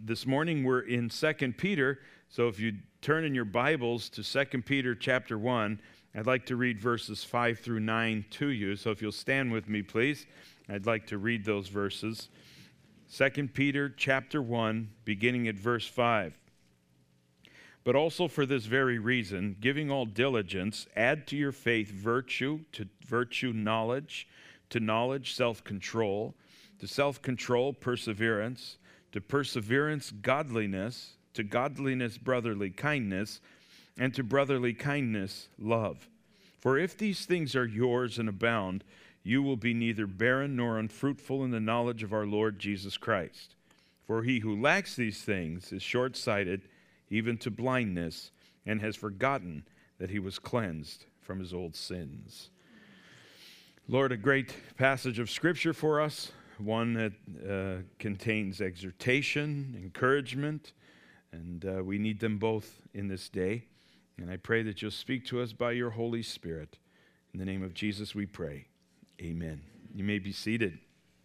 this morning we're in 2 Peter, so if you turn in your Bibles to 2 Peter chapter 1, I'd like to read verses 5 through 9 to you. So if you'll stand with me, please, I'd like to read those verses. 2 Peter chapter 1, beginning at verse 5. But also for this very reason, giving all diligence, add to your faith virtue, to virtue knowledge, to knowledge self-control, to self-control perseverance, to perseverance godliness, to godliness brotherly kindness, and to brotherly kindness love. For if these things are yours and abound, you will be neither barren nor unfruitful in the knowledge of our Lord Jesus Christ. For he who lacks these things is short-sighted, even to blindness, and has forgotten that he was cleansed from his old sins. Lord, a great passage of Scripture for us, one that contains exhortation, encouragement, and we need them both in this day. And I pray that you'll speak to us by your Holy Spirit. In the name of Jesus we pray. Amen. You may be seated.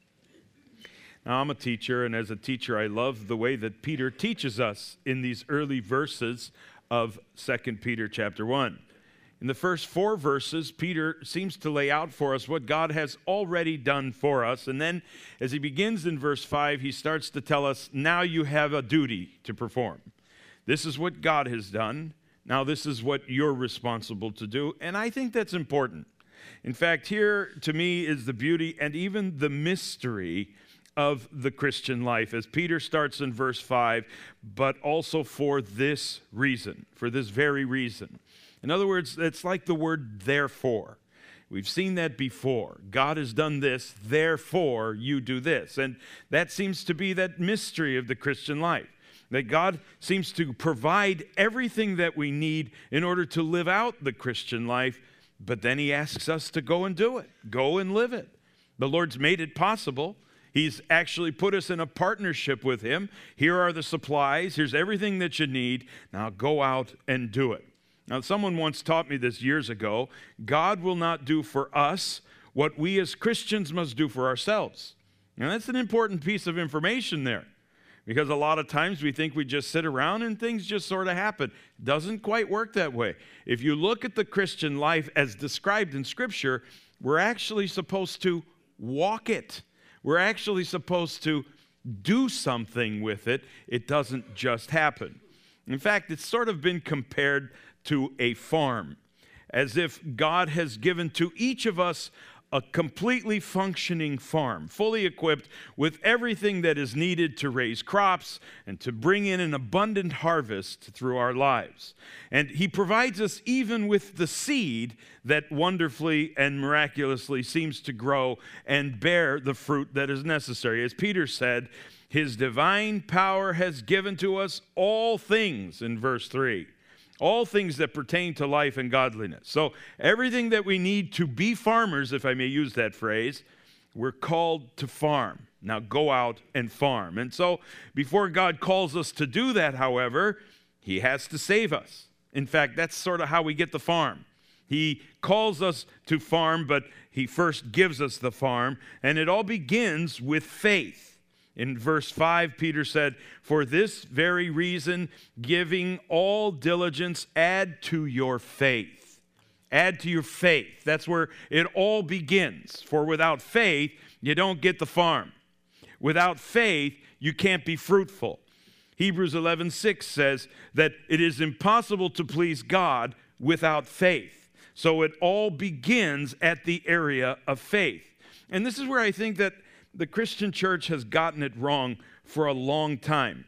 Now, I'm a teacher, and as a teacher, I love the way that Peter teaches us in these early verses of 2 Peter chapter 1. In the first 4 verses, Peter seems to lay out for us what God has already done for us. And then as he begins in verse 5, he starts to tell us, now you have a duty to perform. This is what God has done. Now this is what you're responsible to do. And I think that's important. In fact, here to me is the beauty and even the mystery of the Christian life, as Peter starts in verse 5, but also for this reason, for this very reason. In other words, it's like the word therefore. We've seen that before. God has done this, therefore you do this. And that seems to be that mystery of the Christian life, that God seems to provide everything that we need in order to live out the Christian life, but then he asks us to go and do it, go and live it. The Lord's made it possible. He's actually put us in a partnership with him. Here are the supplies. Here's everything that you need. Now go out and do it. Now, someone once taught me this years ago. God will not do for us what we as Christians must do for ourselves. And that's an important piece of information there. Because a lot of times we think we just sit around and things just sort of happen. It doesn't quite work that way. If you look at the Christian life as described in Scripture, we're actually supposed to walk it. We're actually supposed to do something with it. It doesn't just happen. In fact, it's sort of been compared to a farm, as if God has given to each of us a completely functioning farm, fully equipped with everything that is needed to raise crops and to bring in an abundant harvest through our lives. And he provides us even with the seed that wonderfully and miraculously seems to grow and bear the fruit that is necessary. As Peter said, his divine power has given to us all things, in verse 3. All things that pertain to life and godliness. So everything that we need to be farmers, if I may use that phrase, we're called to farm. Now go out and farm. And so before God calls us to do that, however, he has to save us. In fact, that's sort of how we get the farm. He calls us to farm, but he first gives us the farm. And it all begins with faith. In verse 5, Peter said, for this very reason, giving all diligence, add to your faith. Add to your faith. That's where it all begins. For without faith, you don't get the farm. Without faith, you can't be fruitful. Hebrews 11:6 says that it is impossible to please God without faith. So it all begins at the area of faith. And this is where I think that the Christian church has gotten it wrong for a long time.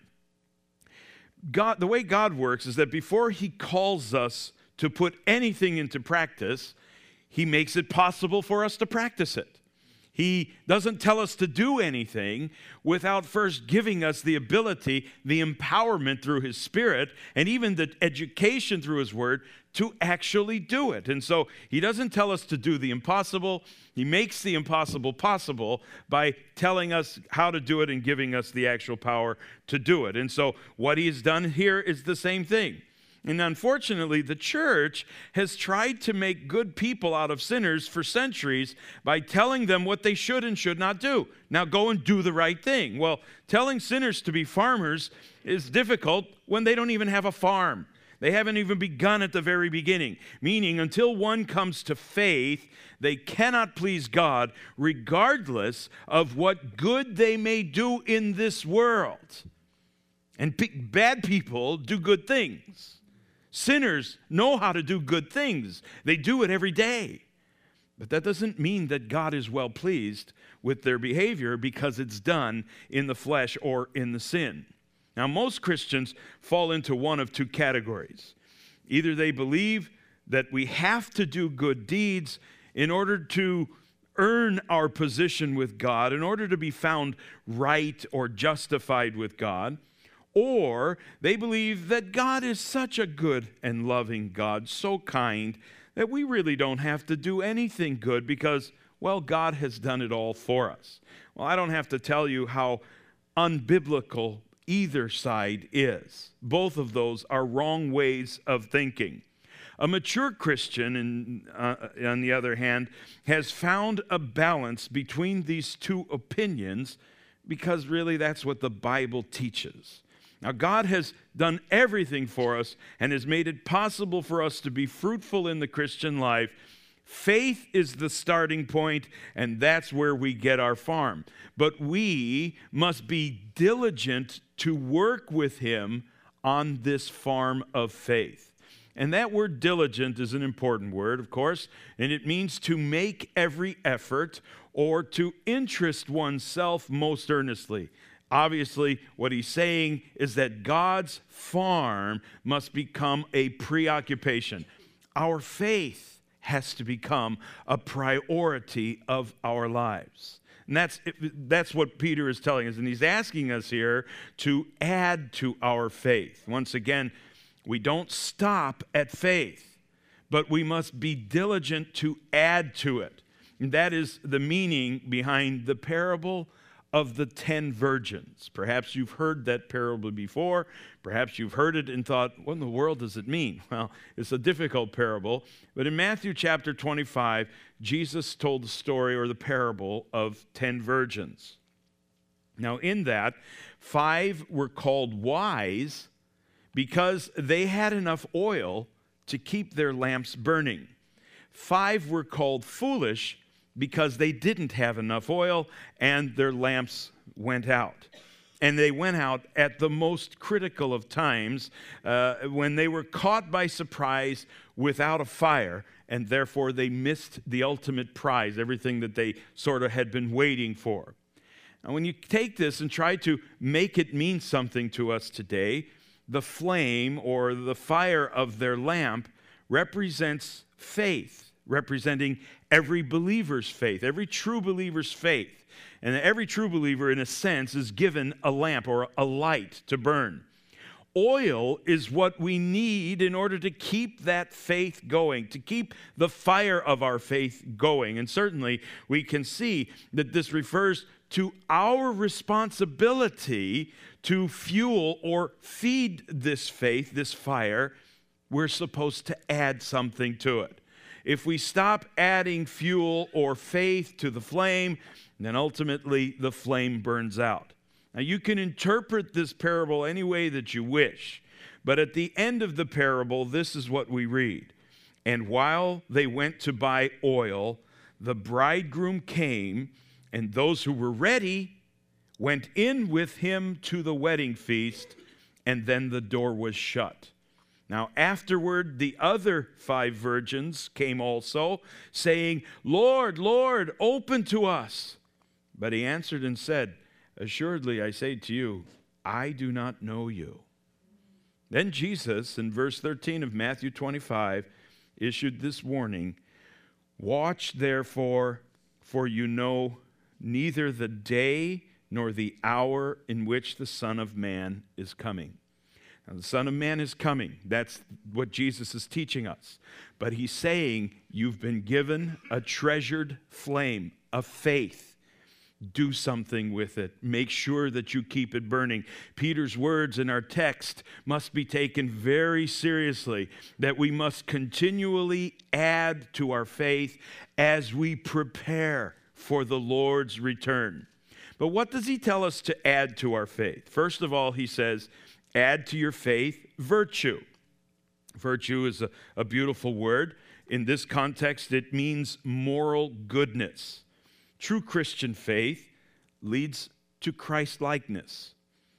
The way God works is that before he calls us to put anything into practice, he makes it possible for us to practice it. He doesn't tell us to do anything without first giving us the ability, the empowerment through his Spirit, and even the education through his word to actually do it. And so he doesn't tell us to do the impossible. He makes the impossible possible by telling us how to do it and giving us the actual power to do it. And so what he has done here is the same thing. And unfortunately, the church has tried to make good people out of sinners for centuries by telling them what they should and should not do. Now go and do the right thing. Well, telling sinners to be farmers is difficult when they don't even have a farm. They haven't even begun at the very beginning, meaning until one comes to faith, they cannot please God regardless of what good they may do in this world. And bad people do good things. Sinners know how to do good things. They do it every day. But that doesn't mean that God is well pleased with their behavior because it's done in the flesh or in the sin. Now, most Christians fall into one of two categories. Either they believe that we have to do good deeds in order to earn our position with God, in order to be found right or justified with God, or they believe that God is such a good and loving God, so kind, that we really don't have to do anything good because, well, God has done it all for us. Well, I don't have to tell you how unbiblical either side is. Both of those are wrong ways of thinking. A mature Christian, on the other hand, has found a balance between these two opinions because really that's what the Bible teaches. Now, God has done everything for us and has made it possible for us to be fruitful in the Christian life. Faith is the starting point, and that's where we get our farm. But we must be diligent to work with Him on this farm of faith. And that word diligent is an important word, of course, and it means to make every effort or to interest oneself most earnestly. Obviously, what he's saying is that God's farm must become a preoccupation. Our faith has to become a priority of our lives. And that's what Peter is telling us. And he's asking us here to add to our faith. Once again, we don't stop at faith, but we must be diligent to add to it. And that is the meaning behind the parable of the 10 virgins. Perhaps you've heard that parable before. Perhaps you've heard it and thought, what in the world does it mean? Well, it's a difficult parable. But in Matthew chapter 25, Jesus told the story or the parable of 10 virgins. Now in that, 5 were called wise because they had enough oil to keep their lamps burning. 5 were called foolish because they didn't have enough oil and their lamps went out. And they went out at the most critical of times when they were caught by surprise without a fire, and therefore they missed the ultimate prize, everything that they sort of had been waiting for. Now, when you take this and try to make it mean something to us today, the flame or the fire of their lamp represents faith, representing every believer's faith, every true believer's faith. And every true believer, in a sense, is given a lamp or a light to burn. Oil is what we need in order to keep that faith going, to keep the fire of our faith going. And certainly we can see that this refers to our responsibility to fuel or feed this faith, this fire. We're supposed to add something to it. If we stop adding fuel or faith to the flame, then ultimately the flame burns out. Now you can interpret this parable any way that you wish, but at the end of the parable, this is what we read. And while they went to buy oil, the bridegroom came, and those who were ready went in with him to the wedding feast, and then the door was shut. Now afterward, the other 5 virgins came also, saying, Lord, Lord, open to us. But he answered and said, Assuredly, I say to you, I do not know you. Then Jesus, in verse 13 of Matthew 25, issued this warning, Watch therefore, for you know neither the day nor the hour in which the Son of Man is coming. Now, the Son of Man is coming. That's what Jesus is teaching us. But he's saying you've been given a treasured flame of faith. do something with it. Make sure that you keep it burning. Peter's words in our text must be taken very seriously, that we must continually add to our faith as we prepare for the Lord's return. But what does he tell us to add to our faith? First of all, he says, add to your faith virtue. Virtue is a beautiful word. In this context, it means moral goodness. True Christian faith leads to Christ-likeness.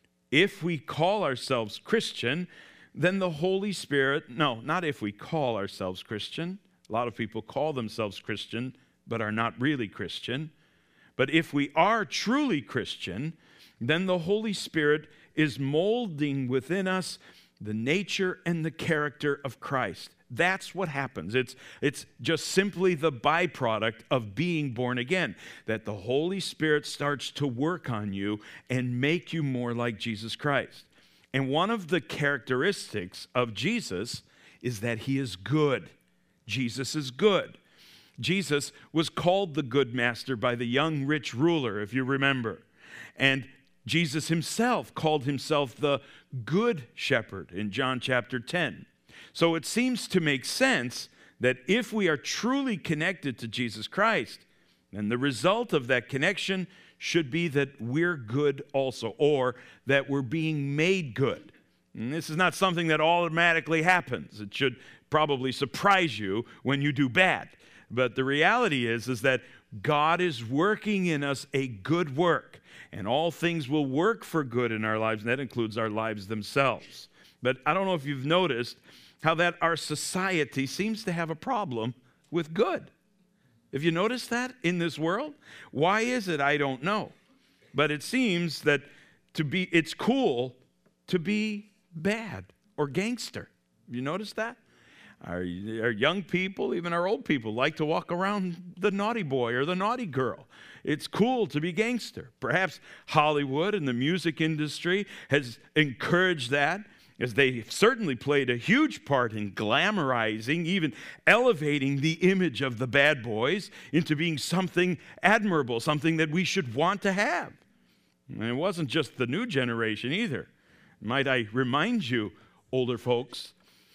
If we call ourselves Christian, then the Holy Spirit, no, not if we call ourselves Christian. A lot of people call themselves Christian, but are not really Christian. But if we are truly Christian, then the Holy Spirit is molding within us the nature and the character of Christ. That's what happens. It's just simply the byproduct of being born again, that the Holy Spirit starts to work on you and make you more like Jesus Christ. And one of the characteristics of Jesus is that he is good. Jesus is good. Jesus was called the good master by the young rich ruler, if you remember. And Jesus himself called himself the good shepherd in John chapter 10. So it seems to make sense that if we are truly connected to Jesus Christ, then the result of that connection should be that we're good also, or that we're being made good. And this is not something that automatically happens. It should probably surprise you when you do bad. But the reality is that God is working in us a good work, and all things will work for good in our lives, and that includes our lives themselves. But I don't know if you've noticed how that our society seems to have a problem with good. Have you noticed that in this world? Why is it? I don't know. But it seems that it's cool to be bad or gangster. Have you noticed that? Our young people, even our old people, like to walk around the naughty boy or the naughty girl. It's cool to be gangster. Perhaps Hollywood and the music industry has encouraged that, as they certainly played a huge part in glamorizing, even elevating the image of the bad boys into being something admirable, something that we should want to have. And it wasn't just the new generation either. Might I remind you, older folks,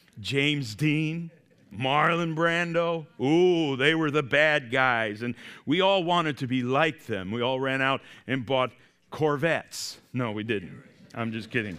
James Dean, Marlon Brando, ooh, they were the bad guys, and we all wanted to be like them. We all ran out and bought Corvettes. No, we didn't. I'm just kidding.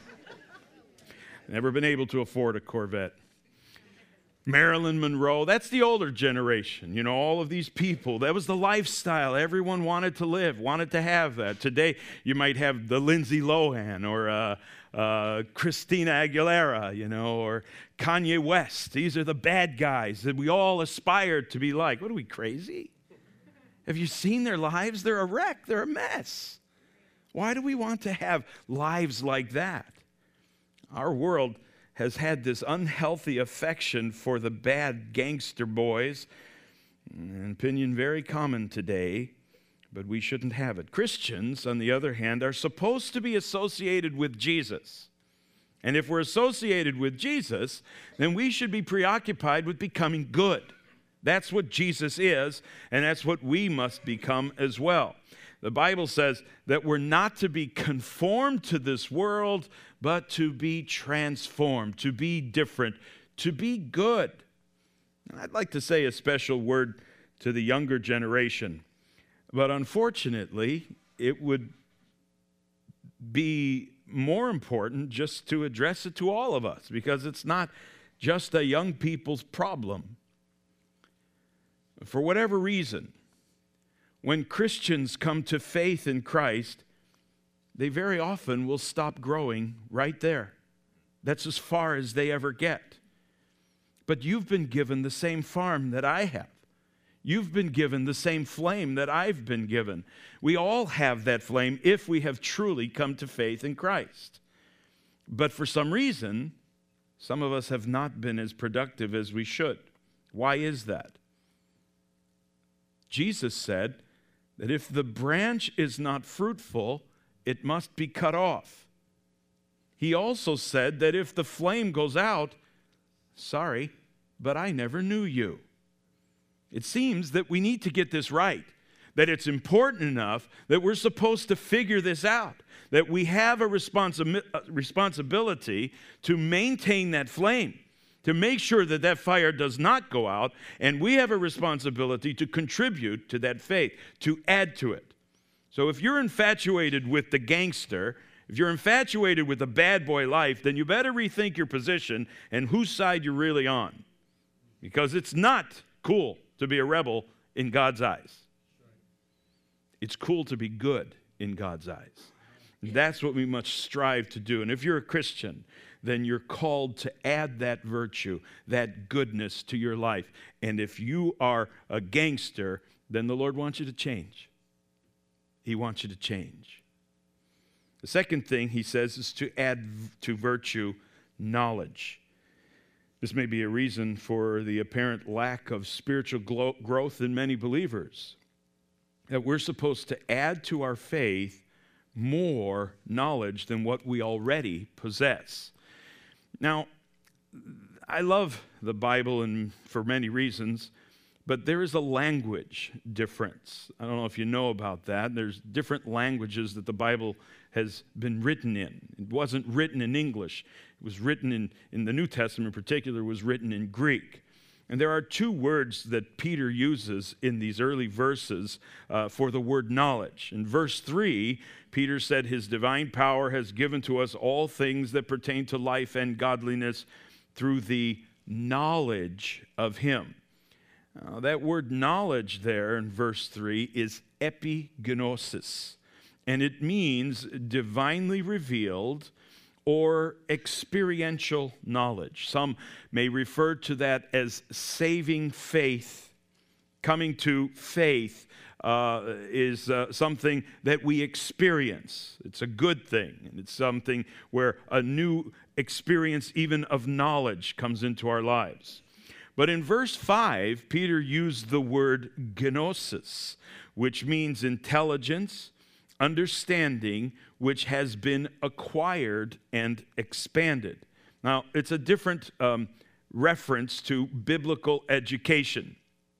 Never been able to afford a Corvette. Marilyn Monroe, that's the older generation. You know, all of these people, that was the lifestyle everyone wanted to live, wanted to have that. Today, you might have the Lindsay Lohan or Christina Aguilera, you know, or Kanye West. These are the bad guys that we all aspire to be like. What are we, crazy? Have you seen their lives? They're a wreck. They're a mess. Why do we want to have lives like that? Our world has had this unhealthy affection for the bad gangster boys, an opinion very common today, but we shouldn't have it. Christians, on the other hand, are supposed to be associated with Jesus. And if we're associated with Jesus, then we should be preoccupied with becoming good. That's what Jesus is, and that's what we must become as well. The Bible says that we're not to be conformed to this world, but to be transformed, to be different, to be good. And I'd like to say a special word to the younger generation, but unfortunately, it would be more important just to address it to all of us, because it's not just a young people's problem. For whatever reason, when Christians come to faith in Christ, they very often will stop growing right there. That's as far as they ever get. But you've been given the same farm that I have. You've been given the same flame that I've been given. We all have that flame if we have truly come to faith in Christ. But for some reason, some of us have not been as productive as we should. Why is that? Jesus said that if the branch is not fruitful, it must be cut off. He also said that if the flame goes out, sorry, but I never knew you. It seems that we need to get this right, that it's important enough that we're supposed to figure this out, that we have a responsibility to maintain that flame, to make sure that that fire does not go out, and we have a responsibility to contribute to that faith, to add to it. So if you're infatuated with the gangster, if you're infatuated with the bad boy life, then you better rethink your position and whose side you're really on. Because it's not cool to be a rebel in God's eyes. It's cool to be good in God's eyes. That's what we must strive to do. And if you're a Christian, then you're called to add that virtue, that goodness to your life. And if you are a gangster, then the Lord wants you to change. He wants you to change. The second thing he says is to add to virtue knowledge. This may be a reason for the apparent lack of spiritual growth in many believers, that we're supposed to add to our faith more knowledge than what we already possess. Now, I love the Bible and for many reasons, but there is a language difference. I don't know if you know about that. There's different languages that the Bible has been written in. It wasn't written in English. It was written in the New Testament in particular, was written in Greek. And there are two words that Peter uses in these early verses for the word knowledge. In verse 3, Peter said, "His divine power has given to us all things that pertain to life and godliness through the knowledge of him." That word knowledge there in verse 3 is epigenosis, and it means divinely revealed or experiential knowledge. Some may refer to that as saving faith. Coming to faith is something that we experience. It's a good thing, and it's something where a new experience even of knowledge comes into our lives. But in verse 5, Peter used the word gnosis, which means intelligence, understanding, which has been acquired and expanded. Now, it's a different reference to biblical education.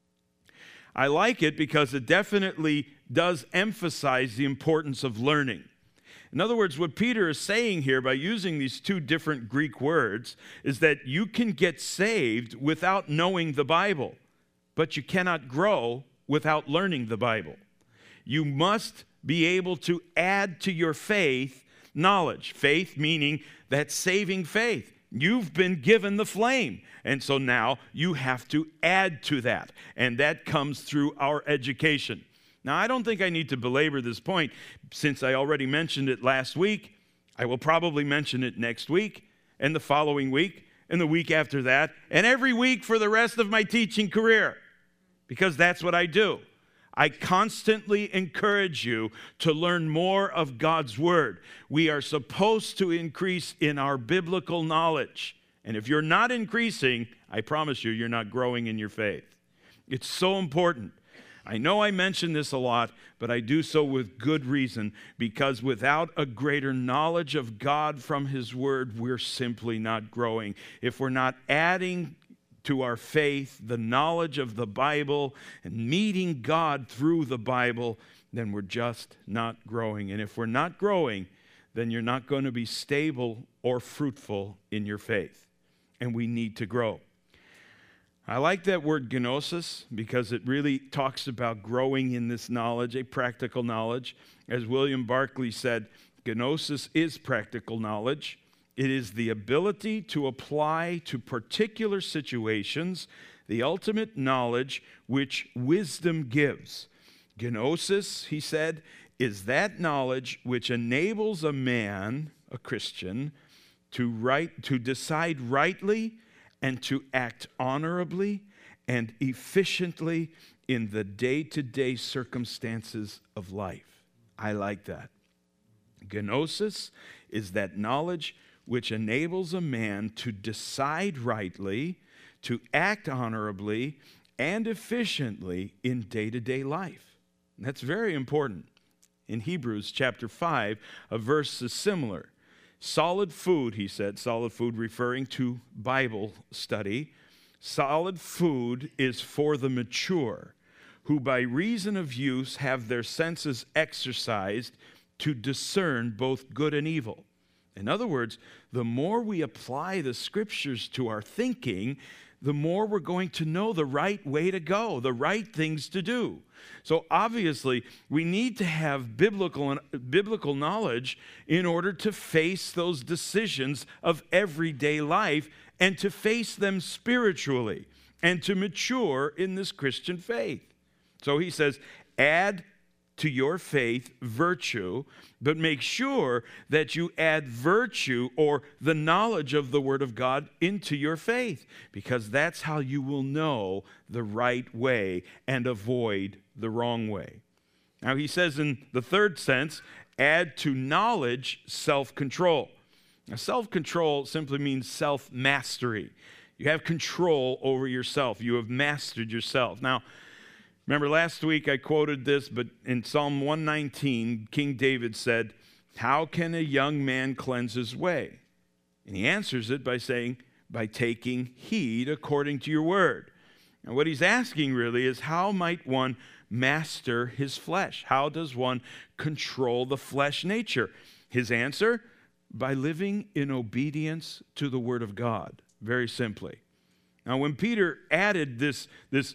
I like it because it definitely does emphasize the importance of learning. In other words, what Peter is saying here by using these two different Greek words is that you can get saved without knowing the Bible, but you cannot grow without learning the Bible. You must be able to add to your faith knowledge. Faith meaning that saving faith. You've been given the flame, and so now you have to add to that, and that comes through our education. Now, I don't think I need to belabor this point. Since I already mentioned it last week, I will probably mention it next week, and the following week, and the week after that, and every week for the rest of my teaching career, because that's what I do. I constantly encourage you to learn more of God's Word. We are supposed to increase in our biblical knowledge. And if you're not increasing, I promise you, you're not growing in your faith. It's so important. I know I mention this a lot, but I do so with good reason, because without a greater knowledge of God from His Word, we're simply not growing. If we're not adding to our faith the knowledge of the Bible and meeting God through the Bible, then we're just not growing. And if we're not growing, then you're not going to be stable or fruitful in your faith. And we need to grow. I like that word gnosis because it really talks about growing in this knowledge, a practical knowledge. As William Barclay said, gnosis is practical knowledge. It is the ability to apply to particular situations the ultimate knowledge which wisdom gives. Gnosis, he said, is that knowledge which enables a man, a Christian, to decide rightly and to act honorably and efficiently in the day-to-day circumstances of life. I like that. Gnosis is that knowledge which enables a man to decide rightly, to act honorably, and efficiently in day-to-day life. And that's very important. In Hebrews chapter 5, a verse is similar. Solid food, he said, solid food referring to Bible study. Solid food is for the mature, who by reason of use have their senses exercised to discern both good and evil. In other words, the more we apply the Scriptures to our thinking, the more we're going to know the right way to go, the right things to do. So obviously, we need to have biblical knowledge in order to face those decisions of everyday life and to face them spiritually and to mature in this Christian faith. So he says, add to your faith virtue, but make sure that you add virtue or the knowledge of the Word of God into your faith, because that's how you will know the right way and avoid the wrong way. Now he says in the third sense, add to knowledge self-control. Now self-control simply means self-mastery. You have control over yourself. You have mastered yourself. Now, remember last week I quoted this, but in Psalm 119, King David said, "How can a young man cleanse his way?" And he answers it by saying, "By taking heed according to your word." And what he's asking really is, how might one master his flesh? How does one control the flesh nature? His answer, by living in obedience to the word of God, very simply. Now when Peter added this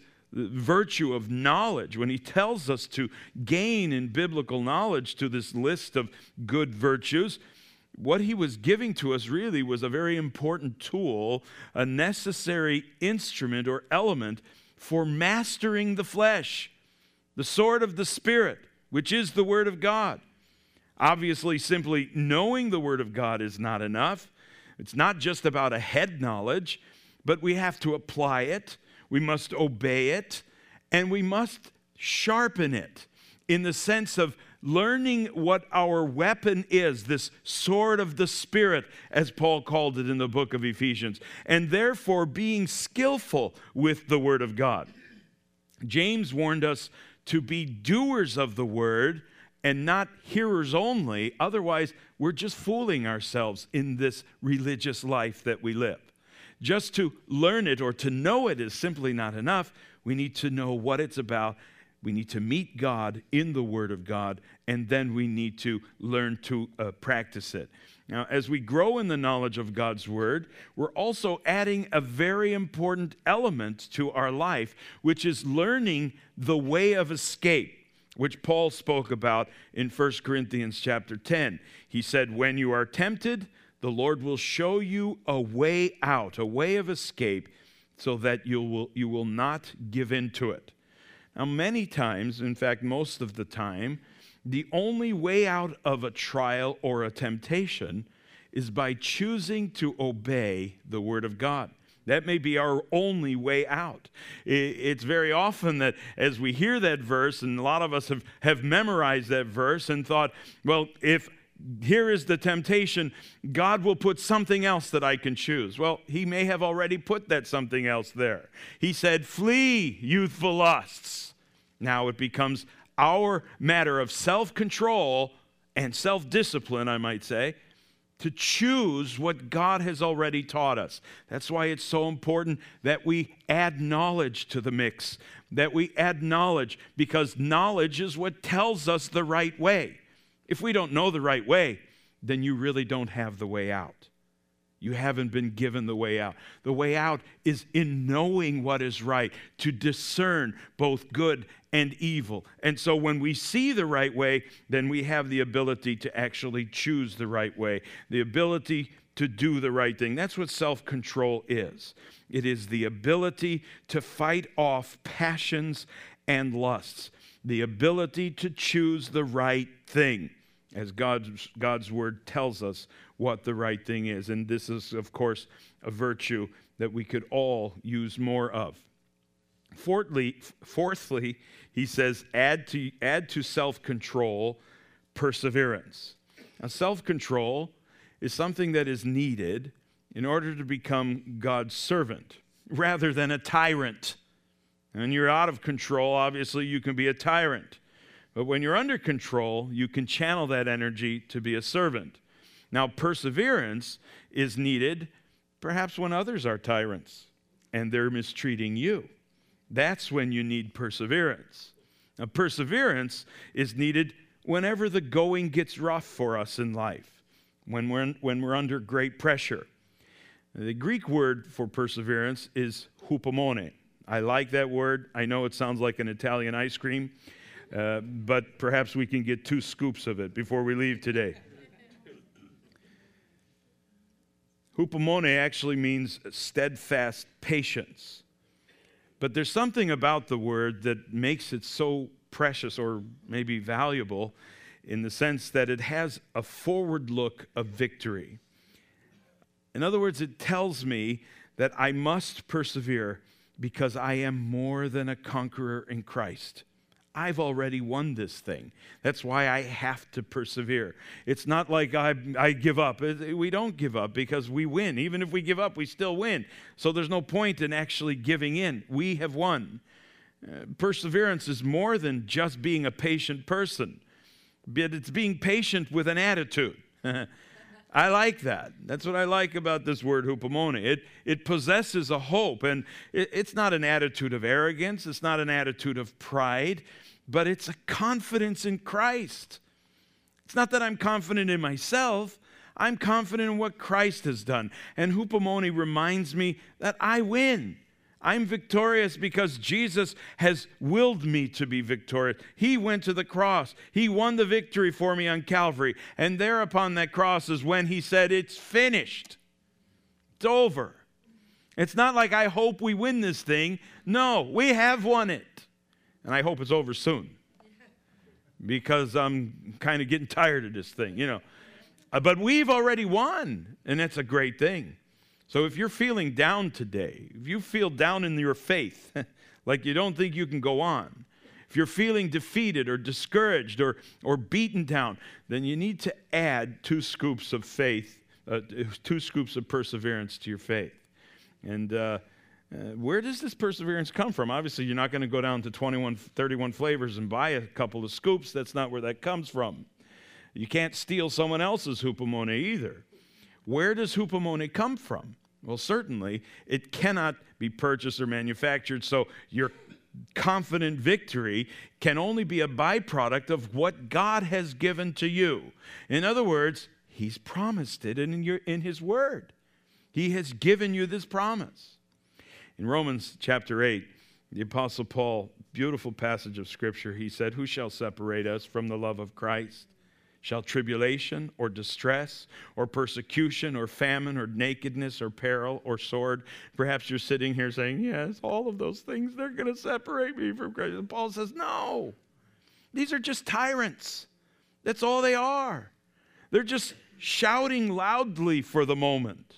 virtue of knowledge, when he tells us to gain in biblical knowledge to this list of good virtues, what he was giving to us really was a very important tool, a necessary instrument or element for mastering the flesh, the sword of the Spirit, which is the Word of God. Obviously, simply knowing the Word of God is not enough. It's not just about a head knowledge, but we have to apply it. We must obey it, and we must sharpen it in the sense of learning what our weapon is, this sword of the Spirit, as Paul called it in the book of Ephesians, and therefore being skillful with the Word of God. James warned us to be doers of the Word and not hearers only. Otherwise, we're just fooling ourselves in this religious life that we live. Just to learn it or to know it is simply not enough. We need to know what it's about. We need to meet God in the Word of God, and then we need to learn to practice it. Now, as we grow in the knowledge of God's Word, we're also adding a very important element to our life, which is learning the way of escape, which Paul spoke about in 1 Corinthians chapter 10. He said, when you are tempted, the Lord will show you a way out, a way of escape, so that you will not give in to it. Now, many times, in fact, most of the time, the only way out of a trial or a temptation is by choosing to obey the Word of God. That may be our only way out. It's very often that as we hear that verse, and a lot of us have memorized that verse and thought, well, if here is the temptation, God will put something else that I can choose. Well, he may have already put that something else there. He said, flee youthful lusts. Now it becomes our matter of self-control and self-discipline, I might say, to choose what God has already taught us. That's why it's so important that we add knowledge to the mix, that we add knowledge, because knowledge is what tells us the right way. If we don't know the right way, then you really don't have the way out. You haven't been given the way out. The way out is in knowing what is right, to discern both good and evil. And so when we see the right way, then we have the ability to actually choose the right way, the ability to do the right thing. That's what self-control is. It is the ability to fight off passions and lusts, the ability to choose the right thing, as God's Word tells us what the right thing is. And this is, of course, a virtue that we could all use more of. Fourthly, he says, add to self-control perseverance. Now, self-control is something that is needed in order to become God's servant rather than a tyrant. And when you're out of control, obviously you can be a tyrant. But when you're under control, you can channel that energy to be a servant. Now, perseverance is needed perhaps when others are tyrants and they're mistreating you. That's when you need perseverance. Now, perseverance is needed whenever the going gets rough for us in life, when we're under great pressure. The Greek word for perseverance is hupomone. I like that word. I know it sounds like an Italian ice cream, but perhaps we can get 2 scoops of it before we leave today. Hupomone actually means steadfast patience. But there's something about the word that makes it so precious or maybe valuable in the sense that it has a forward look of victory. In other words, it tells me that I must persevere because I am more than a conqueror in Christ. I've already won this thing. That's why I have to persevere. It's not like I give up. We don't give up because we win. Even if we give up, we still win. So there's no point in actually giving in. We have won. Perseverance is more than just being a patient person, but it's being patient with an attitude. I like that. That's what I like about this word hupomone. It possesses a hope, and it's not an attitude of arrogance. It's not an attitude of pride, but it's a confidence in Christ. It's not that I'm confident in myself. I'm confident in what Christ has done. And hupomone reminds me that I win. I'm victorious because Jesus has willed me to be victorious. He went to the cross. He won the victory for me on Calvary. And there upon that cross is when he said, it's finished. It's over. It's not like I hope we win this thing. No, we have won it. And I hope it's over soon because I'm kind of getting tired of this thing, But we've already won, and that's a great thing. So if you're feeling down today, if you feel down in your faith, like you don't think you can go on, if you're feeling defeated or discouraged or beaten down, then you need to add 2 scoops of faith, 2 scoops of perseverance to your faith. And where does this perseverance come from? Obviously, you're not going to go down to 31 flavors and buy a couple of scoops. That's not where that comes from. You can't steal someone else's hupomone either. Where does hupomone come from? Well, certainly, it cannot be purchased or manufactured, so your confident victory can only be a byproduct of what God has given to you. In other words, He's promised it in His Word. He has given you this promise. In Romans chapter 8, the Apostle Paul, beautiful passage of Scripture, he said, "Who shall separate us from the love of Christ? Shall tribulation or distress or persecution or famine or nakedness or peril or sword?" Perhaps you're sitting here saying, yes, all of those things, they're going to separate me from Christ. And Paul says, no. These are just tyrants. That's all they are. They're just shouting loudly for the moment.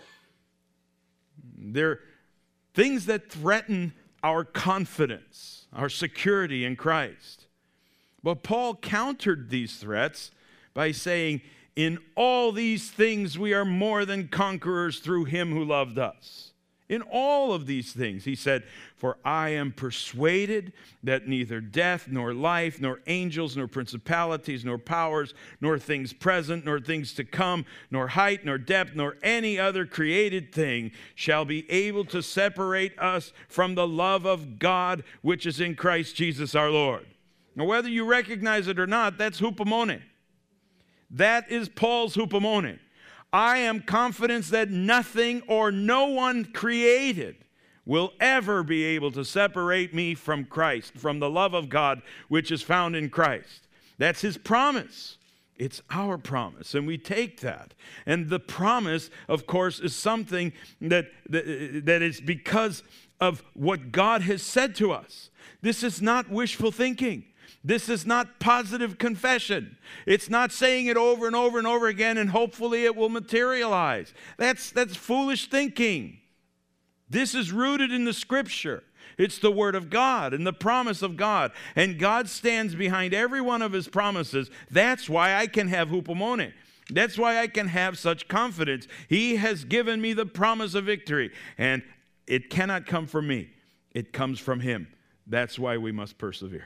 They're things that threaten our confidence, our security in Christ. But Paul countered these threats by saying, in all these things we are more than conquerors through Him who loved us. In all of these things, he said, "For I am persuaded that neither death, nor life, nor angels, nor principalities, nor powers, nor things present, nor things to come, nor height, nor depth, nor any other created thing shall be able to separate us from the love of God which is in Christ Jesus our Lord." Now, whether you recognize it or not, that's hupomone. That is Paul's hupomone. I am confident that nothing or no one created will ever be able to separate me from Christ, from the love of God which is found in Christ. That's His promise. It's our promise, and we take that. And the promise, of course, is something that is because of what God has said to us. This is not wishful thinking. This is not positive confession. It's not saying it over and over and over again and hopefully it will materialize. That's foolish thinking. This is rooted in the Scripture. It's the Word of God and the promise of God. And God stands behind every one of His promises. That's why I can have hupomone. That's why I can have such confidence. He has given me the promise of victory. And it cannot come from me. It comes from Him. That's why we must persevere.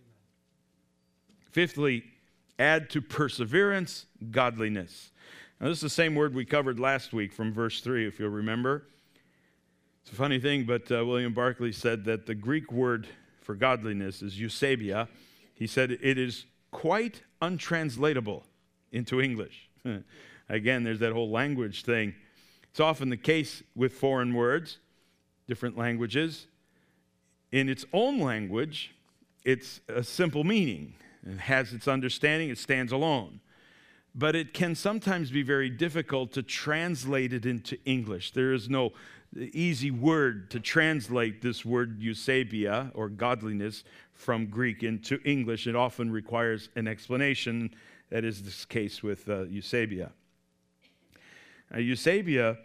Fifthly, add to perseverance, godliness. Now, this is the same word we covered last week from verse 3, if you'll remember. It's a funny thing, but William Barclay said that the Greek word for godliness is eusebia. He said it is quite untranslatable into English. Again, there's that whole language thing. It's often the case with foreign words, different languages. In its own language, it's a simple meaning. It has its understanding, it stands alone. But it can sometimes be very difficult to translate it into English. There is no easy word to translate this word eusebia, or godliness, from Greek into English. It often requires an explanation. That is this case with eusebia. Eusebia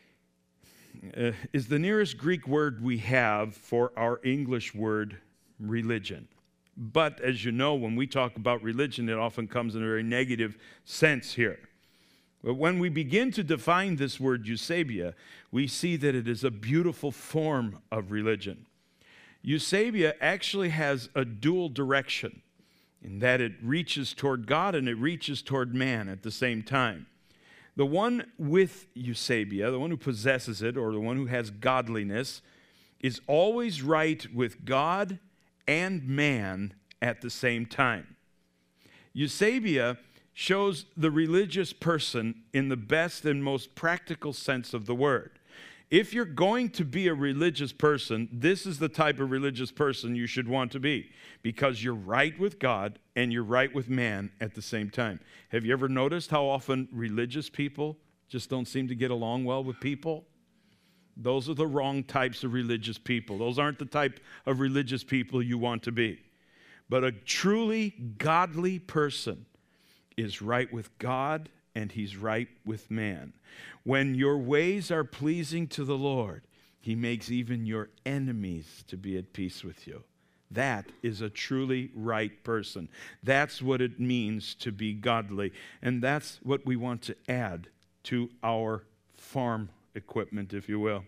is the nearest Greek word we have for our English word religion. But as you know, when we talk about religion, it often comes in a very negative sense here. But when we begin to define this word eusebia, we see that it is a beautiful form of religion. Eusebia actually has a dual direction in that it reaches toward God and it reaches toward man at the same time. The one with eusebia, the one who possesses it, or the one who has godliness, is always right with God and man at the same time. Eusebia shows the religious person in the best and most practical sense of the word. If you're going to be a religious person, this is the type of religious person you should want to be, because you're right with God and you're right with man at the same time. Have you ever noticed how often religious people just don't seem to get along well with people? Those are the wrong types of religious people. Those aren't the type of religious people you want to be. But a truly godly person is right with God and he's right with man. When your ways are pleasing to the Lord, he makes even your enemies to be at peace with you. That is a truly right person. That's what it means to be godly. And that's what we want to add to our farm equipment, if you will.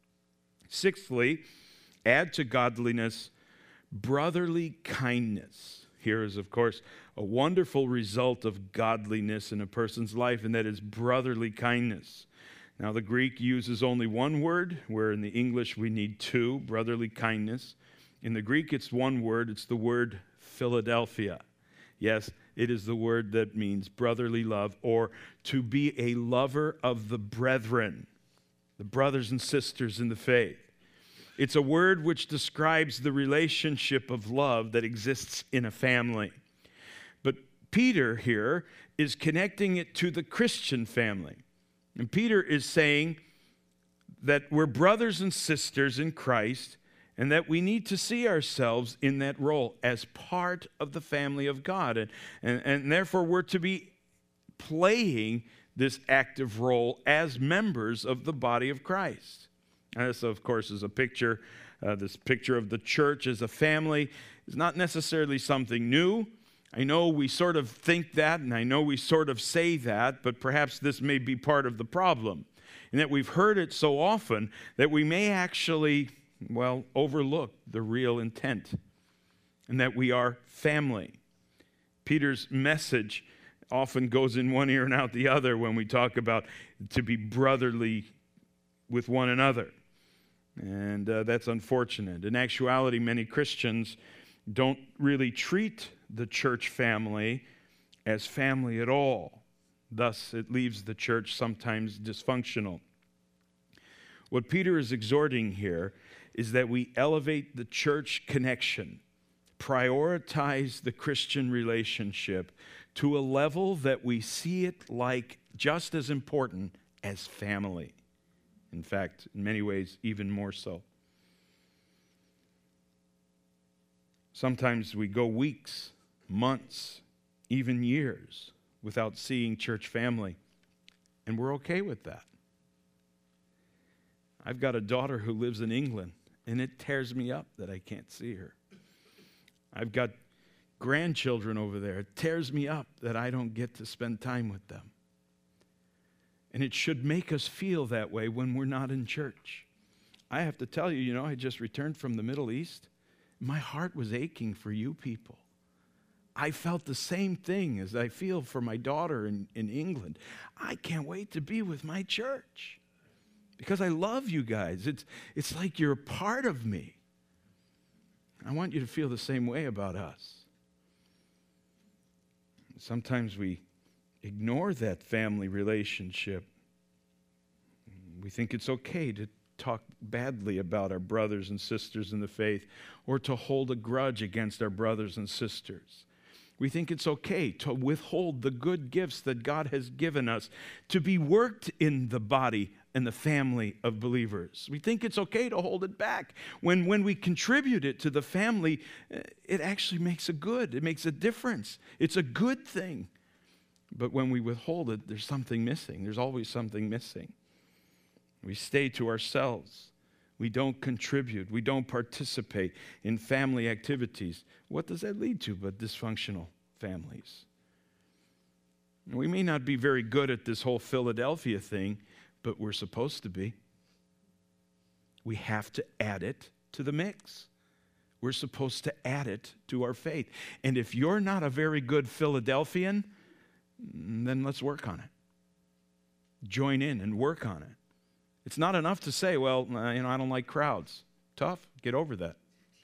Sixthly, add to godliness brotherly kindness. Here is, of course, a wonderful result of godliness in a person's life, and that is brotherly kindness. Now, the Greek uses only one word, where in the English we need two, brotherly kindness. In the Greek, it's one word. It's the word Philadelphia. Yes, it is the word that means brotherly love, or to be a lover of the brethren, the brothers and sisters in the faith. It's a word which describes the relationship of love that exists in a family. But Peter here is connecting it to the Christian family. And Peter is saying that we're brothers and sisters in Christ, and that we need to see ourselves in that role as part of the family of God. And therefore, we're to be playing this active role as members of the body of Christ. And this, of course, is a picture. This picture of the church as a family is not necessarily something new. I know we sort of think that, and I know we sort of say that, but perhaps this may be part of the problem, in that we've heard it so often that we may actually, overlook the real intent, and that we are family. Peter's message often goes in one ear and out the other when we talk about to be brotherly with one another. And that's unfortunate. In actuality, many Christians don't really treat the church family as family at all. Thus, it leaves the church sometimes dysfunctional. What Peter is exhorting here is that we elevate the church connection, prioritize the Christian relationship to a level that we see it like just as important as family. In fact, in many ways, even more so. Sometimes we go weeks, months, even years without seeing church family, and we're okay with that. I've got a daughter who lives in England, and it tears me up that I can't see her. I've got grandchildren over there. It tears me up that I don't get to spend time with them. And it should make us feel that way when we're not in church. I have to tell you, I just returned from the Middle East. My heart was aching for you people. I felt the same thing as I feel for my daughter in England. I can't wait to be with my church. because I love you guys. It's like you're a part of me. I want you to feel the same way about us. Sometimes we ignore that family relationship. We think it's okay to talk badly about our brothers and sisters in the faith or to hold a grudge against our brothers and sisters. We think it's okay to withhold the good gifts that God has given us to be worked in the body and the family of believers. We think it's okay to hold it back. When we contribute it to the family, it actually makes it makes a difference. It's a good thing. But when we withhold it, there's something missing. There's always something missing. We stay to ourselves. We don't contribute. We don't participate in family activities. What does that lead to but dysfunctional families? We may not be very good at this whole Philadelphia thing, but we're supposed to be. We have to add it to the mix. We're supposed to add it to our faith. And if you're not a very good Philadelphian, then let's work on it. Join in and work on it. It's not enough to say, well, I don't like crowds. Tough. Get over that.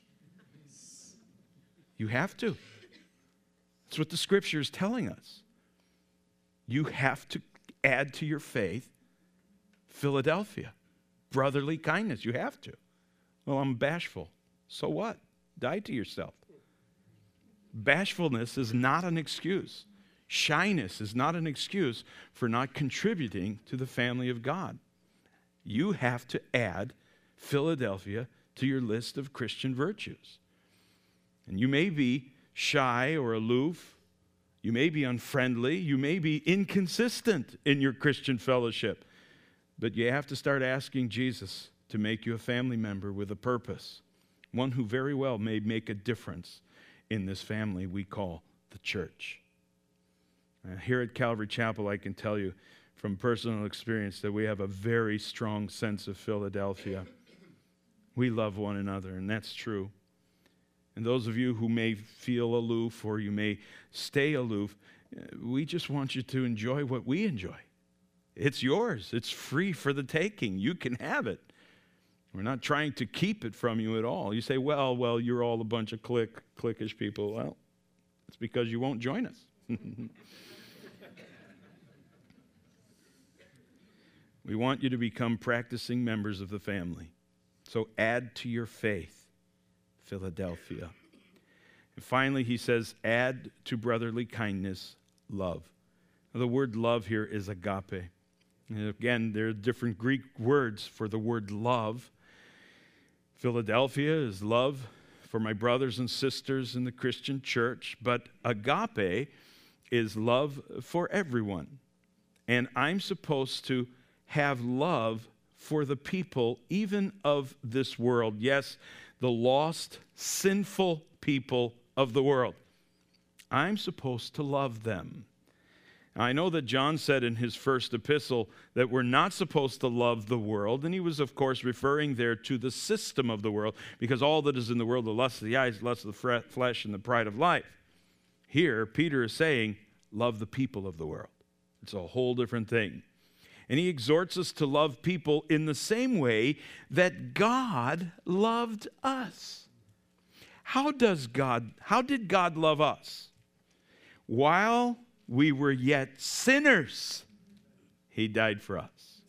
You have to. That's what the Scripture is telling us. You have to add to your faith Philadelphia, brotherly kindness. You have to. Well, I'm bashful. So what? Die to yourself. Bashfulness is not an excuse. Shyness is not an excuse for not contributing to the family of God. You have to add Philadelphia to your list of Christian virtues. And you may be shy or aloof. You may be unfriendly. You may be inconsistent in your Christian fellowship. But you have to start asking Jesus to make you a family member with a purpose, one who very well may make a difference in this family we call the church. Here at Calvary Chapel, I can tell you from personal experience that we have a very strong sense of Philadelphia. We love one another, and that's true. And those of you who may feel aloof or you may stay aloof, we just want you to enjoy what we enjoy. It's yours. It's free for the taking. You can have it. We're not trying to keep it from you at all. You say, well, you're all a bunch of cliquish people. Well, it's because you won't join us. We want you to become practicing members of the family. So add to your faith, Philadelphia. And finally, he says, add to brotherly kindness, love. Now, the word love here is agape. And again, there are different Greek words for the word love. Philadelphia is love for my brothers and sisters in the Christian church, but agape is love for everyone. And I'm supposed to have love for the people, even of this world. Yes, the lost, sinful people of the world. I'm supposed to love them. Now, I know that John said in his first epistle that we're not supposed to love the world, and he was, of course, referring there to the system of the world, because all that is in the world, the lust of the eyes, the lust of the flesh, and the pride of life. Here, Peter is saying, love the people of the world. It's a whole different thing. And he exhorts us to love people in the same way that God loved us. How did God love us? While we were yet sinners, he died for us.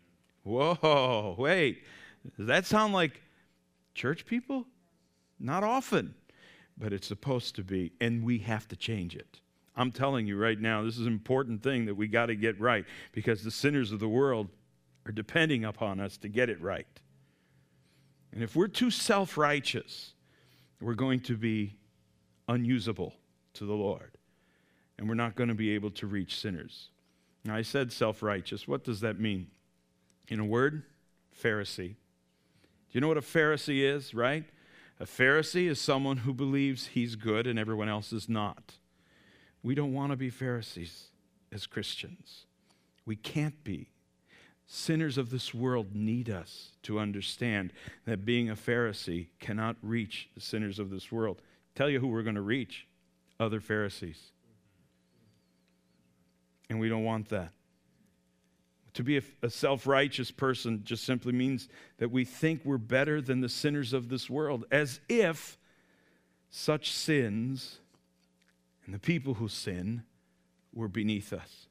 Whoa, wait. Does that sound like church people? Not often, but it's supposed to be, and we have to change it. I'm telling you right now, this is an important thing that we got to get right, because the sinners of the world are depending upon us to get it right. And if we're too self-righteous, we're going to be unusable to the Lord, and we're not going to be able to reach sinners. Now, I said self-righteous. What does that mean? In a word, Pharisee. Do you know what a Pharisee is, right? A Pharisee is someone who believes he's good and everyone else is not. We don't want to be Pharisees as Christians. We can't be. Sinners of this world need us to understand that being a Pharisee cannot reach the sinners of this world. Tell you who we're going to reach: other Pharisees. And we don't want that. To be a self-righteous person just simply means that we think we're better than the sinners of this world, as if such sins and the people who sin were beneath us.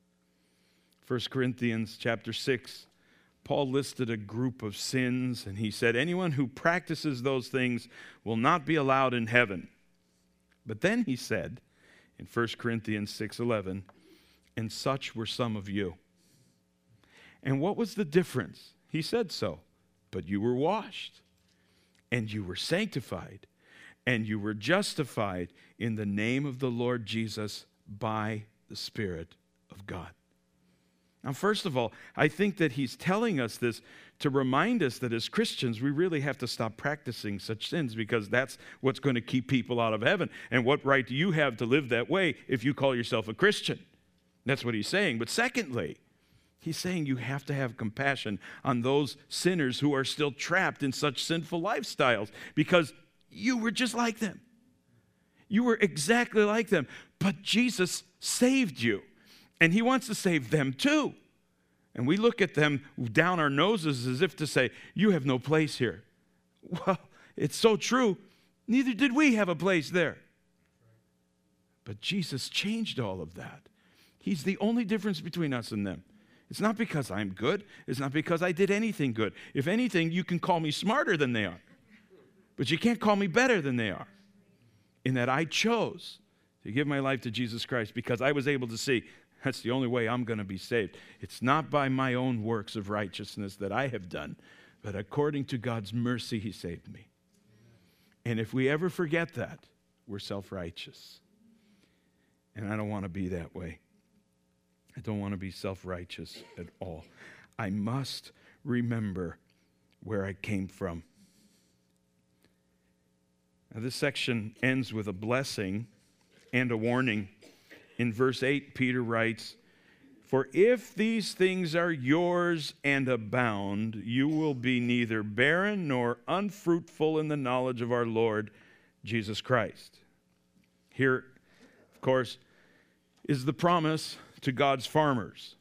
1 Corinthians chapter 6, Paul listed a group of sins, and he said, anyone who practices those things will not be allowed in heaven. But then he said in 1 Corinthians 6:11, and such were some of you. And what was the difference? He said so. But you were washed, and you were sanctified, and you were justified in the name of the Lord Jesus by the Spirit of God. Now, first of all, I think that he's telling us this to remind us that as Christians, we really have to stop practicing such sins, because that's what's going to keep people out of heaven. And what right do you have to live that way if you call yourself a Christian? That's what he's saying. But secondly, he's saying you have to have compassion on those sinners who are still trapped in such sinful lifestyles, because you were just like them. You were exactly like them. But Jesus saved you, and he wants to save them too. And we look at them down our noses as if to say, you have no place here. Well, it's so true. Neither did we have a place there. But Jesus changed all of that. He's the only difference between us and them. It's not because I'm good. It's not because I did anything good. If anything, you can call me smarter than they are. But you can't call me better than they are. In that I chose to give my life to Jesus Christ because I was able to see that's the only way I'm going to be saved. It's not by my own works of righteousness that I have done, but according to God's mercy, he saved me. And if we ever forget that, we're self-righteous. And I don't want to be that way. I don't want to be self-righteous at all. I must remember where I came from. Now, this section ends with a blessing and a warning. In verse 8, Peter writes, for if these things are yours and abound, you will be neither barren nor unfruitful in the knowledge of our Lord Jesus Christ. Here, of course, is the promise to God's farmers.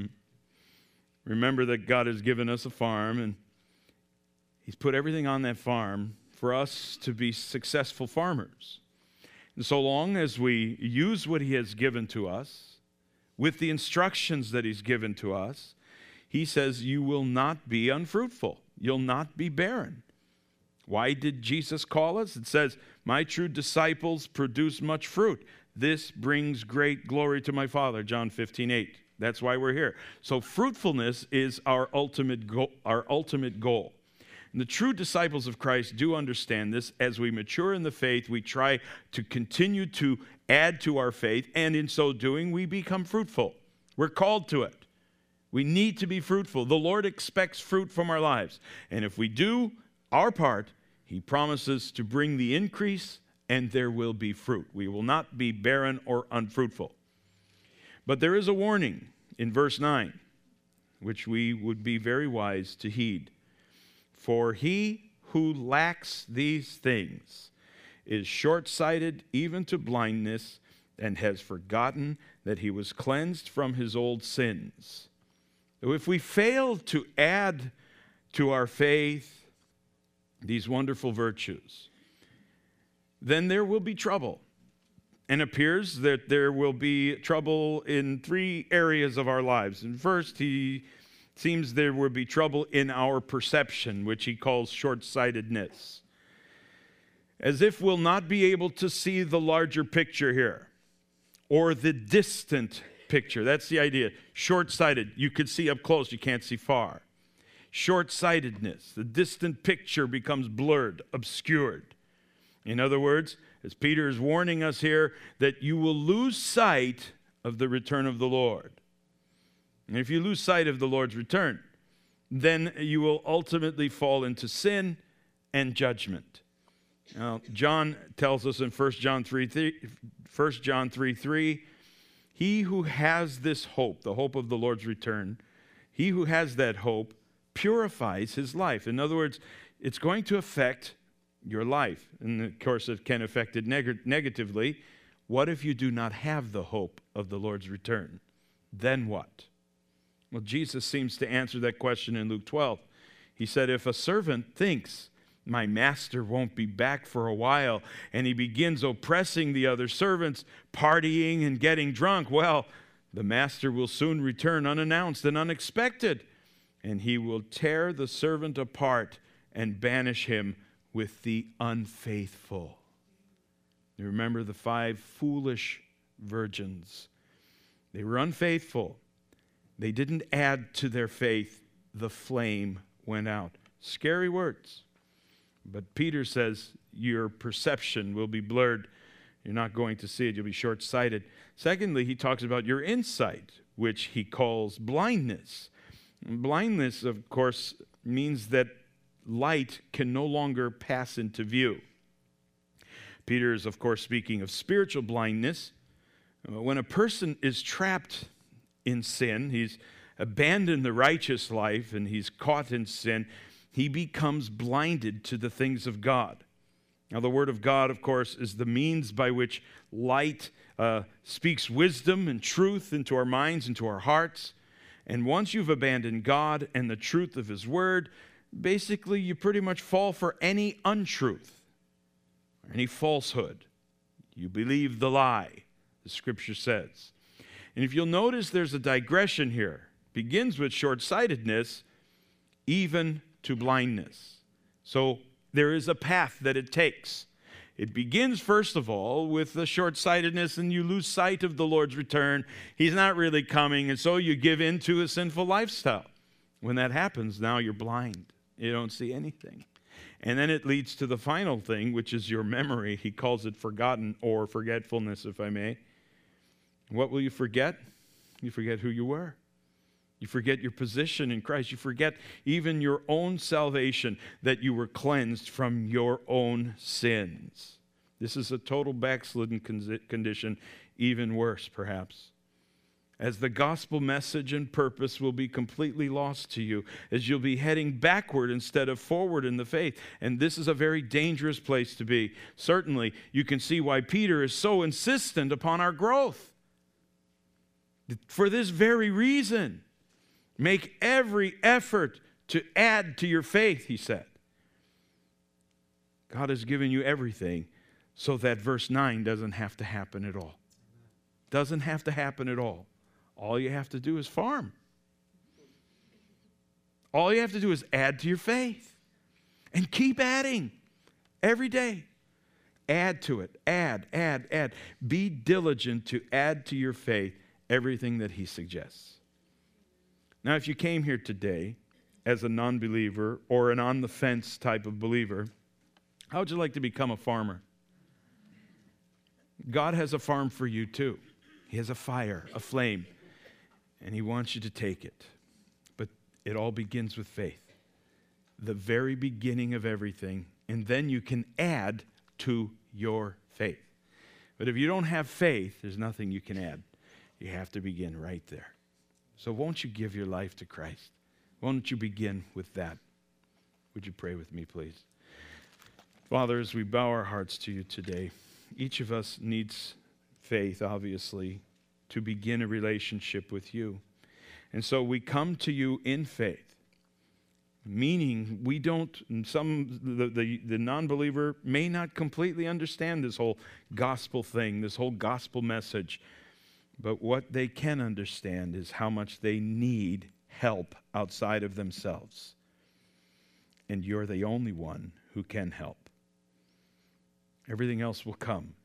Remember that God has given us a farm, and he's put everything on that farm for us to be successful farmers. And so long as we use what he has given to us, with the instructions that he's given to us, he says you will not be unfruitful. You'll not be barren. Why did Jesus call us? It says, my true disciples produce much fruit. This brings great glory to my Father, John 15:8. That's why we're here. So fruitfulness is our ultimate goal. And the true disciples of Christ do understand this. As we mature in the faith, we try to continue to add to our faith, and in so doing, we become fruitful. We're called to it. We need to be fruitful. The Lord expects fruit from our lives. And if we do our part, he promises to bring the increase, and there will be fruit. We will not be barren or unfruitful. But there is a warning in verse 9, which we would be very wise to heed. For he who lacks these things is short-sighted even to blindness, and has forgotten that he was cleansed from his old sins. So if we fail to add to our faith these wonderful virtues, then there will be trouble. And it appears that there will be trouble in three areas of our lives. And first, he seems there will be trouble in our perception, which he calls short-sightedness. As if we'll not be able to see the larger picture here, or the distant picture. That's the idea. Short-sighted. You can see up close, you can't see far. Short-sightedness. The distant picture becomes blurred, obscured. In other words, as Peter is warning us here, that you will lose sight of the return of the Lord. And if you lose sight of the Lord's return, then you will ultimately fall into sin and judgment. Now, John tells us in 1 John 3:3, he who has this hope, the hope of the Lord's return, he who has that hope purifies his life. In other words, it's going to affect your life. And of course, it can affect it negatively. What if you do not have the hope of the Lord's return? Then what? Well, Jesus seems to answer that question in Luke 12. He said, if a servant thinks, my master won't be back for a while, and he begins oppressing the other servants, partying and getting drunk, well, the master will soon return unannounced and unexpected, and he will tear the servant apart and banish him with the unfaithful. You remember the 5 foolish virgins. They were unfaithful. They didn't add to their faith. The flame went out. Scary words. But Peter says your perception will be blurred. You're not going to see it. You'll be short-sighted. Secondly, he talks about your insight, which he calls blindness. And blindness, of course, means that light can no longer pass into view. Peter is, of course, speaking of spiritual blindness. When a person is trapped in sin, he's abandoned the righteous life and he's caught in sin, he becomes blinded to the things of God. Now, the Word of God, of course, is the means by which light speaks wisdom and truth into our minds, into our hearts. And once you've abandoned God and the truth of His Word, basically you pretty much fall for any untruth, any falsehood. You believe the lie, the Scripture says. And if you'll notice, there's a digression here. It begins with short-sightedness, even to blindness. So there is a path that it takes. It begins, first of all, with the short-sightedness, and you lose sight of the Lord's return. He's not really coming, and so you give in to a sinful lifestyle. When that happens, now you're blind. You don't see anything. And then it leads to the final thing, which is your memory. He calls it forgotten or forgetfulness, if I may. What will you forget? You forget who you were. You forget your position in Christ. You forget even your own salvation, that you were cleansed from your own sins. This is a total backslidden condition, even worse, perhaps. As the gospel message and purpose will be completely lost to you, as you'll be heading backward instead of forward in the faith. And this is a very dangerous place to be. Certainly, you can see why Peter is so insistent upon our growth. For this very reason, make every effort to add to your faith, he said. God has given you everything so that verse 9 doesn't have to happen at all. Doesn't have to happen at all. All you have to do is farm. All you have to do is add to your faith. And keep adding every day. Add to it. Add. Be diligent to add to your faith everything that he suggests. Now, if you came here today as a non-believer or an on-the-fence type of believer, how would you like to become a farmer? God has a farm for you too. He has a fire, a flame, and he wants you to take it. But it all begins with faith, the very beginning of everything, and then you can add to your faith. But if you don't have faith, there's nothing you can add. You have to begin right there. So won't you give your life to Christ? Won't you begin with that? Would you pray with me, please? Father, as we bow our hearts to you today, each of us needs faith, obviously, to begin a relationship with you. And so we come to you in faith, meaning we don't, the non-believer may not completely understand this whole gospel thing, this whole gospel message. But what they can understand is how much they need help outside of themselves. And you're the only one who can help. Everything else will come.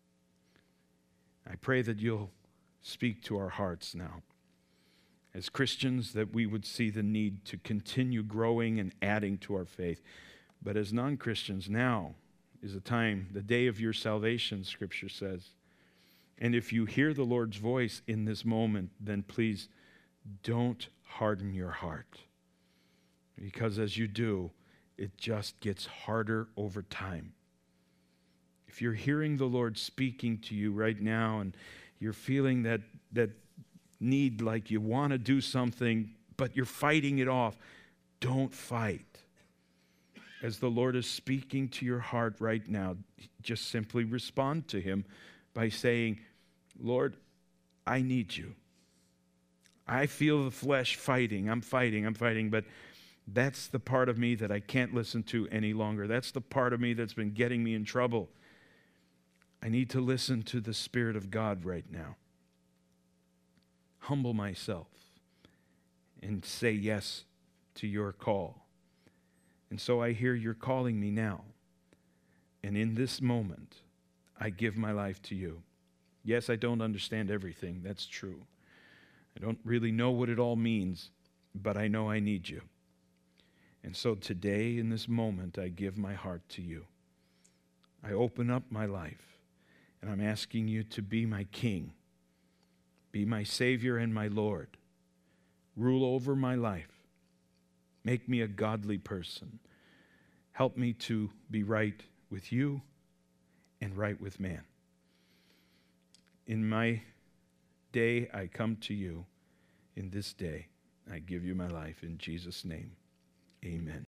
I pray that you'll speak to our hearts now. As Christians, that we would see the need to continue growing and adding to our faith. But as non-Christians, now is the time, the day of your salvation, Scripture says. And if you hear the Lord's voice in this moment, then please don't harden your heart. Because as you do, it just gets harder over time. If you're hearing the Lord speaking to you right now and you're feeling that need, like you want to do something, but you're fighting it off, don't fight. As the Lord is speaking to your heart right now, just simply respond to Him by saying, Lord, I need you. I feel the flesh fighting. I'm fighting, but that's the part of me that I can't listen to any longer. That's the part of me that's been getting me in trouble. I need to listen to the Spirit of God right now. Humble myself and say yes to your call. And so I hear you're calling me now. And in this moment, I give my life to you. Yes, I don't understand everything. That's true. I don't really know what it all means, but I know I need you. And so today, in this moment, I give my heart to you. I open up my life, and I'm asking you to be my King, be my Savior and my Lord. Rule over my life. Make me a godly person. Help me to be right with you and right with man. In my day, I come to you. In this day, I give you my life. In Jesus' name, amen.